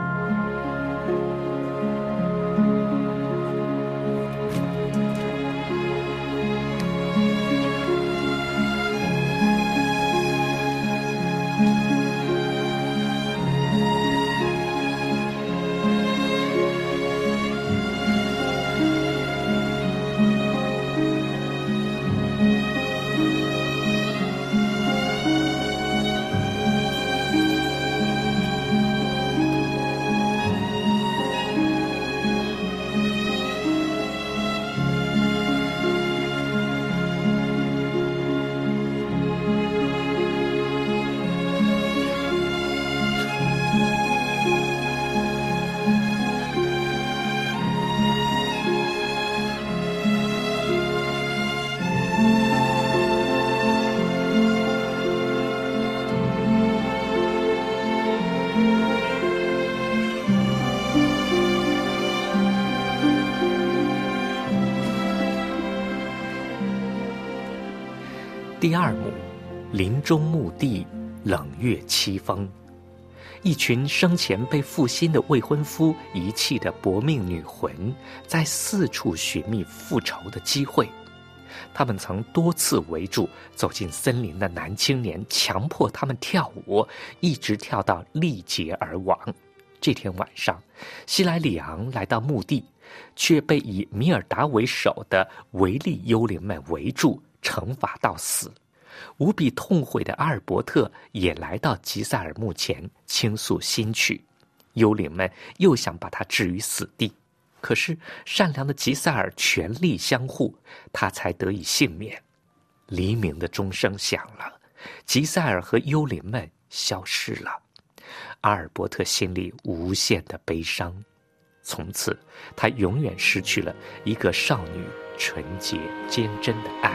第二幕，林中墓地，冷月凄风。一群生前被负心的未婚夫遗弃的薄命女魂，在四处寻觅复仇的机会。他们曾多次围住走进森林的男青年，强迫他们跳舞，一直跳到力竭而亡。这天晚上，西莱里昂来到墓地，却被以米尔达为首的维利幽灵们围住，惩罚到死。无比痛悔的阿尔伯特也来到吉塞尔墓前倾诉心曲，幽灵们又想把他置于死地，可是善良的吉塞尔全力相护，他才得以幸免。黎明的钟声响了，吉塞尔和幽灵们消失了。阿尔伯特心里无限的悲伤，从此他永远失去了一个少女纯洁坚贞的爱。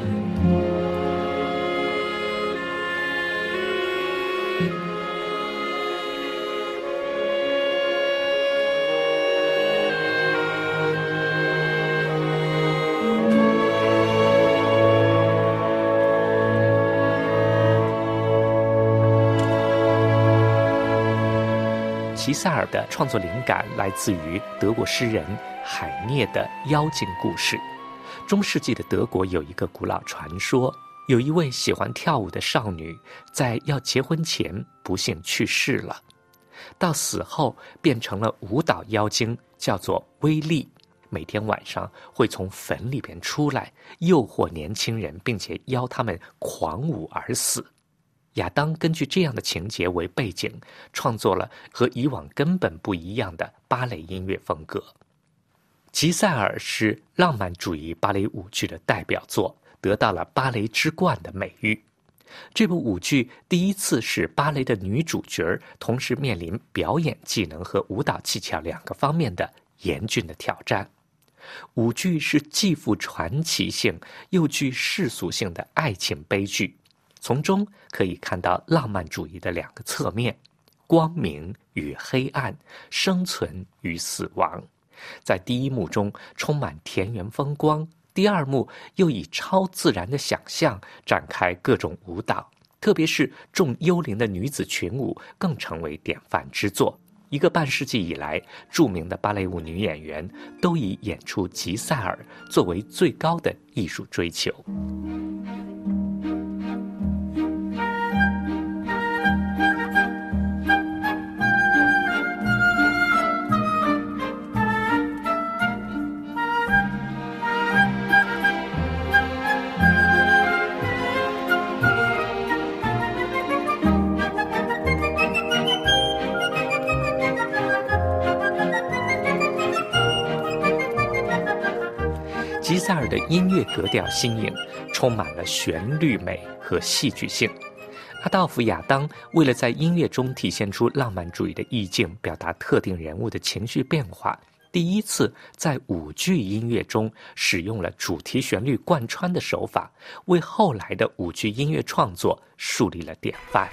吉塞尔的创作灵感来自于德国诗人海涅的妖精故事。中世纪的德国有一个古老传说，有一位喜欢跳舞的少女，在要结婚前不幸去世了，到死后变成了舞蹈妖精，叫做威利。 每天晚上会从坟里边出来，诱惑年轻人，并且邀他们狂舞而死。亚当根据这样的情节为背景，创作了和以往根本不一样的芭蕾音乐风格。吉赛尔是浪漫主义芭蕾舞剧的代表作，得到了芭蕾之冠的美誉。这部舞剧第一次使芭蕾的女主角同时面临表演技能和舞蹈技巧两个方面的严峻的挑战。舞剧是既富传奇性又具世俗性的爱情悲剧，从中可以看到浪漫主义的两个侧面：光明与黑暗，生存与死亡。在第一幕中充满田园风光，第二幕又以超自然的想象展开各种舞蹈，特别是众幽灵的女子群舞更成为典范之作。一个半世纪以来，著名的芭蕾舞女演员都以演出吉赛尔作为最高的艺术追求。吉赛尔的音乐格调新颖，充满了旋律美和戏剧性。阿道夫·亚当为了在音乐中体现出浪漫主义的意境，表达特定人物的情绪变化，第一次在舞剧音乐中使用了主题旋律贯穿的手法，为后来的舞剧音乐创作树立了典范。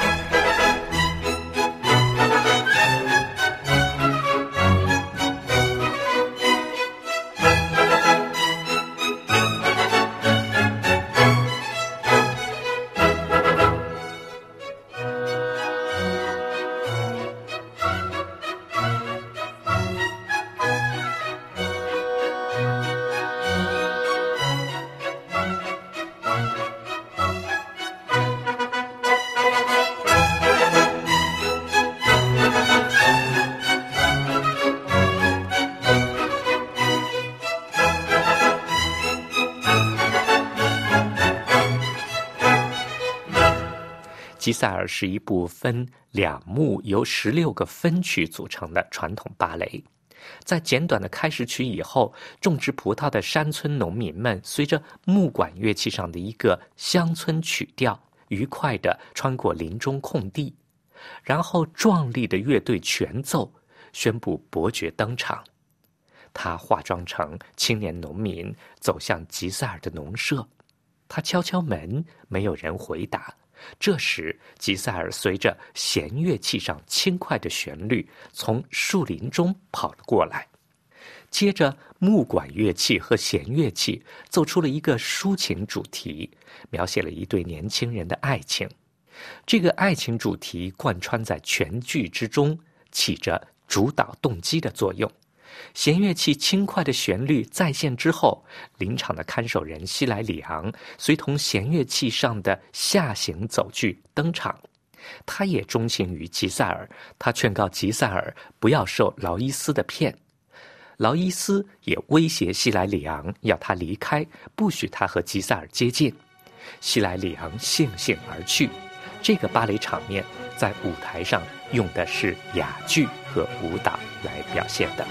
吉赛尔是一部分两幕由十六个分曲组成的传统芭蕾。在简短的开始曲以后，种植葡萄的山村农民们随着木管乐器上的一个乡村曲调，愉快地穿过林中空地，然后壮丽的乐队全奏宣布伯爵登场。他化妆成青年农民走向吉赛尔的农舍，他敲敲门，没有人回答。这时吉赛尔随着弦乐器上轻快的旋律从树林中跑了过来，接着木管乐器和弦乐器奏出了一个抒情主题，描写了一对年轻人的爱情。这个爱情主题贯穿在全剧之中，起着主导动机的作用。弦乐器轻快的旋律再现之后，临场的看守人西莱里昂随同弦乐器上的下行走剧登场。他也钟情于吉赛尔，他劝告吉赛尔不要受劳伊斯的骗。劳伊斯也威胁西莱里昂要他离开，不许他和吉赛尔接近。西莱里昂悻悻而去。这个芭蕾场面在舞台上用的是哑剧和舞蹈来表现的。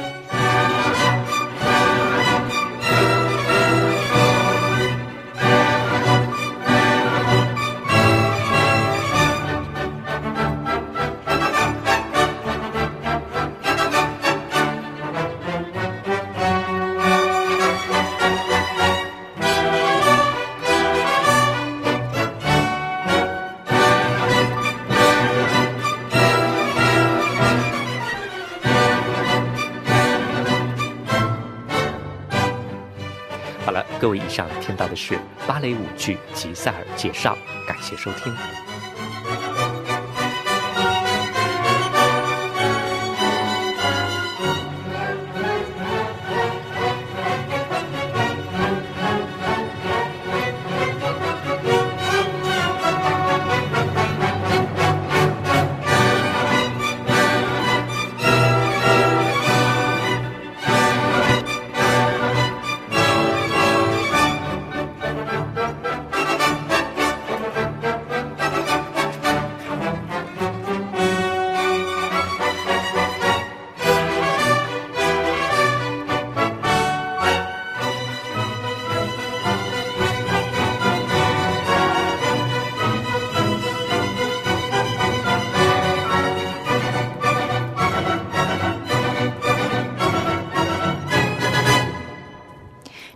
好了，各位，以上听到的是芭蕾舞剧《吉赛尔》介绍，感谢收听。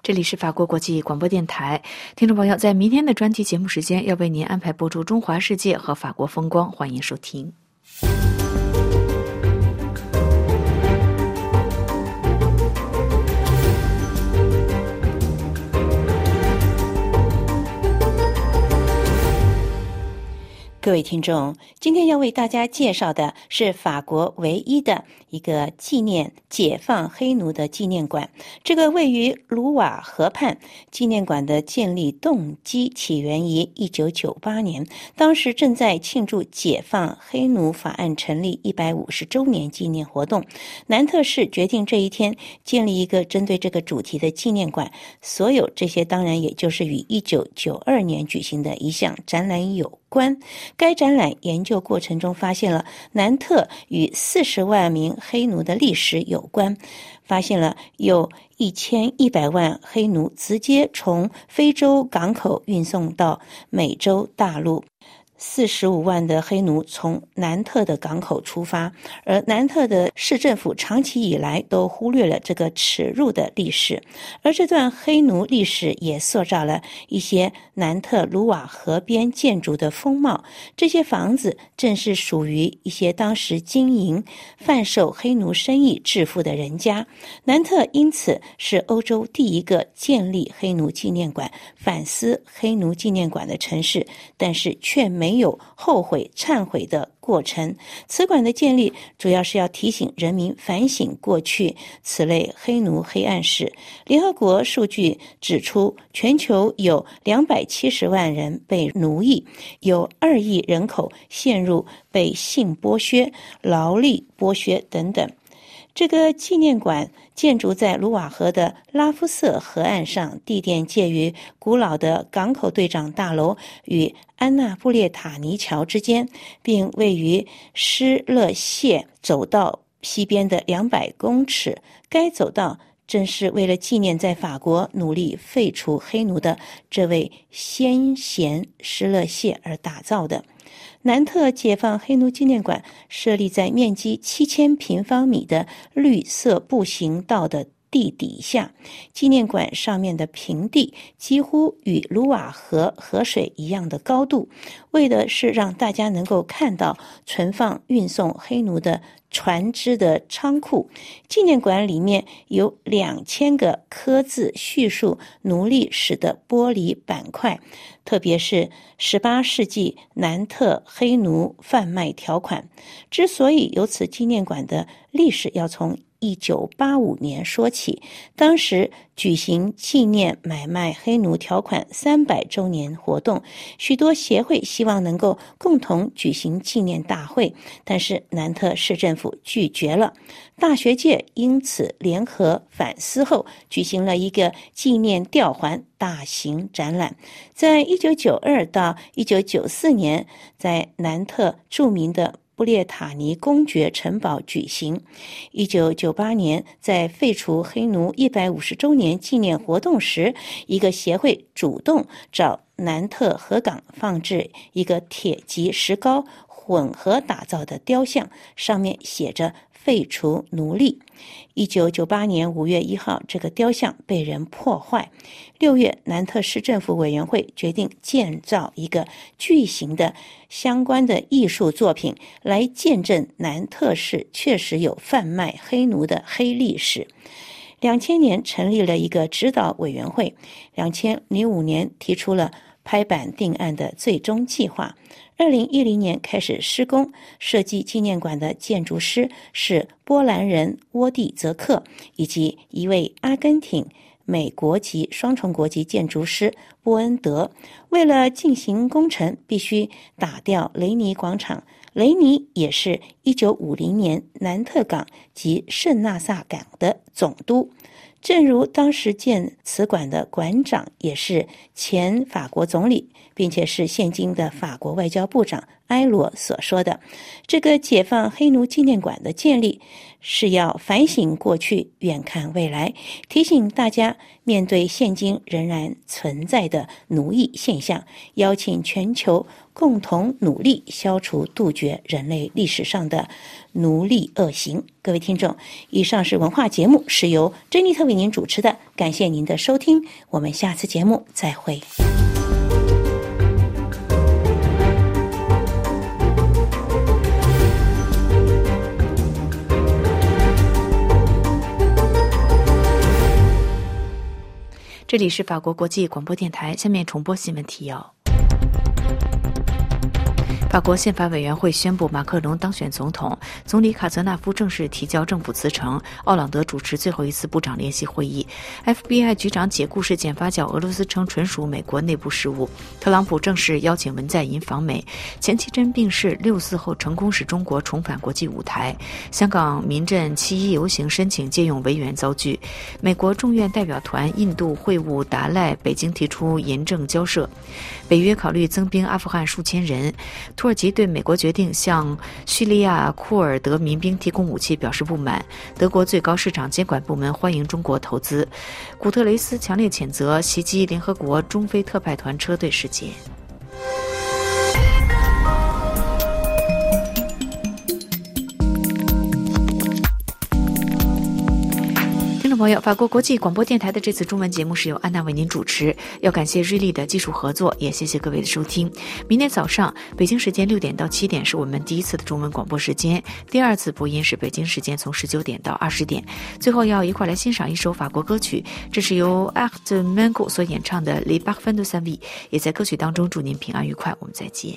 这里是法国国际广播电台，听众朋友，在明天的专题节目时间要为您安排播出中华世界和法国风光，欢迎收听。 各位听众，今天要为大家介绍的是法国唯一的一个纪念解放黑奴的纪念馆。这个位于卢瓦河畔纪念馆的建立动机起源于一九九八年，当时正在庆祝解放黑奴法案成立一百五十周年纪念活动。南特市决定这一天建立一个针对这个主题的纪念馆，所有这些当然也就是与一九九二年举行的一项展览有关。该展览研究过程中发现了南特与四十万名黑奴的历史有关，发现了有一千一百万黑奴直接从非洲港口运送到美洲大陆，四十五万的黑奴从南特的港口出发，而南特的市政府长期以来都忽略了这个耻辱的历史，而这段黑奴历史也塑造了一些南特卢瓦河边建筑的风貌。这些房子正是属于一些当时经营贩售黑奴生意致富的人家。南特因此是欧洲第一个建立黑奴纪念馆、反思黑奴纪念馆的城市，但是却没没有后悔忏悔的过程。此馆的建立主要是要提醒人民反省过去此类黑奴黑暗史。联合国数据指出，全球有两百七十万人被奴役，有二亿人口陷入被性剥削、劳力剥削等等。这个纪念馆建筑在卢瓦河的拉夫瑟河岸上，地点介于古老的港口队长大楼与安纳布列塔尼桥之间，并位于施勒谢走道西边的两百公尺。该走道正是为了纪念在法国努力废除黑奴的这位先贤施勒谢而打造的。南特解放黑奴纪念馆设立在面积七千平方米的绿色步行道的地底下，纪念馆上面的平地几乎与卢瓦河河水一样的高度，为的是让大家能够看到存放运送黑奴的船只的仓库。纪念馆里面有两千个刻字叙述奴隶史的玻璃板块，特别是十八世纪南特黑奴贩卖条款。之所以有此纪念馆的历史要从一九八五年说起，当时举行纪念买卖黑奴条款三百周年活动，许多协会希望能够共同举行纪念大会，但是南特市政府拒绝了。大学界因此联合反思后，举行了一个纪念吊环大型展览，在一九九二到一九九四年，在南特著名的布列塔尼公爵城堡举行。一九九八年，在废除黑奴一百五十周年纪念活动时，一个协会主动找南特河港放置一个铁及石膏混合打造的雕像，上面写着废除奴隶。一九九八年五月一号，这个雕像被人破坏。六月，南特市政府委员会决定建造一个巨型的相关的艺术作品，来见证南特市确实有贩卖黑奴的黑历史。两千年成立了一个指导委员会，两千零五年提出了拍板定案的最终计划。二零一零年开始施工，设计纪念馆的建筑师是波兰人沃蒂泽克，以及一位阿根廷美国籍双重国籍建筑师波恩德。为了进行工程，必须打掉雷尼广场。雷尼也是一九五零年南特港及圣纳萨港的总督。正如当时建此馆的馆长也是前法国总理，并且是现今的法国外交部长埃罗所说的。这个解放黑奴纪念馆的建立是要反省过去，远看未来，提醒大家面对现今仍然存在的奴役现象，邀请全球共同努力消除杜绝人类历史上的奴隶恶行。各位听众，以上是文化节目，是由珍妮特为您主持的，感谢您的收听，我们下次节目再会。 这里是法国国际广播电台，下面重播新闻提要。法国宪法委员会宣布马克龙当选总统，总理卡泽纳夫正式提交政府辞呈，奥朗德主持最后一次部长联席会议。F B I 局长解雇事件发酵，俄罗斯称纯属美国内部事务。特朗普正式邀请文在寅访美，前妻真病逝，六四后成功使中国重返国际舞台。香港民阵七一游行申请借用维园遭拒。美国众院代表团印度会晤达赖，北京提出严正交涉。北约考虑增兵阿富汗数千人。土耳其对美国决定向叙利亚库尔德民兵提供武器表示不满。德国最高市场监管部门欢迎中国投资。古特雷斯强烈谴责袭击联合国中非特派团车队事件。听众朋友，法国国际广播电台的这次中文节目是由安娜为您主持，要感谢瑞丽的技术合作，也谢谢各位的收听。明天早上北京时间六点到七点是我们第一次的中文广播时间，第二次播音是北京时间从十九点到二十点。最后要一块来欣赏一首法国歌曲，这是由 Art Mango 所演唱的 Les Parfums de sa vie， 也在歌曲当中祝您平安愉快，我们再见。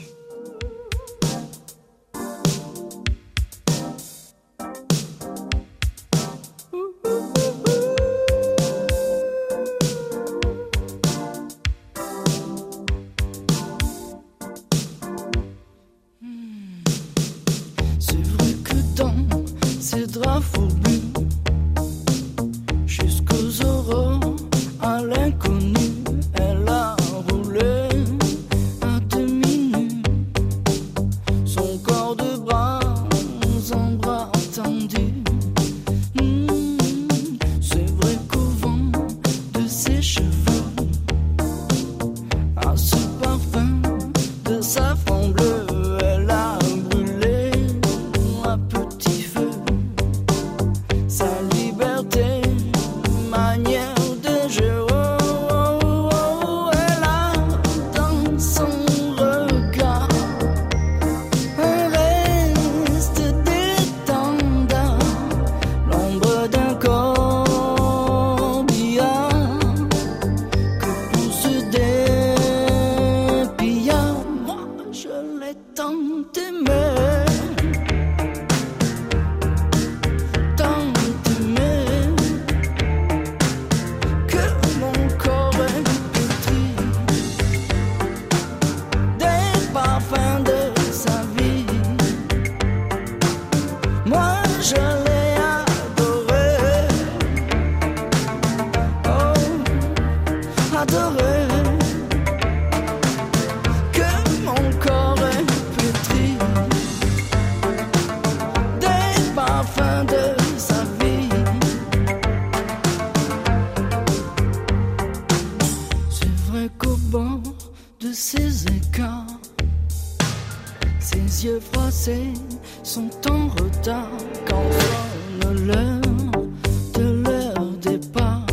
Ses yeux froissés sont en retard quand sonne l'heure de leur départ,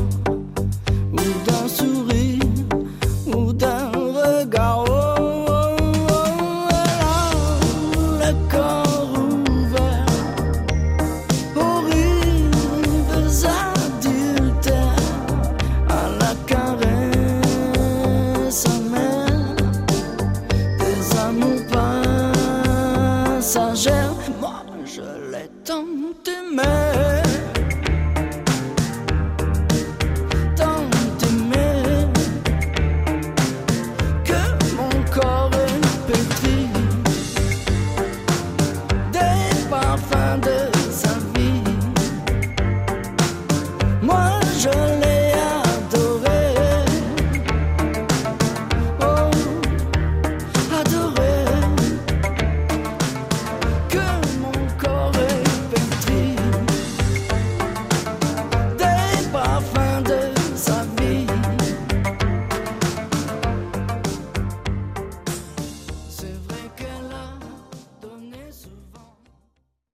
ou d'un sourire, ou d'un regard. Oh, oh, oh, elle a le corps ouvert aux rives adultères, à la caresse amère des amours passagères. Moi je l'ai tant aimé.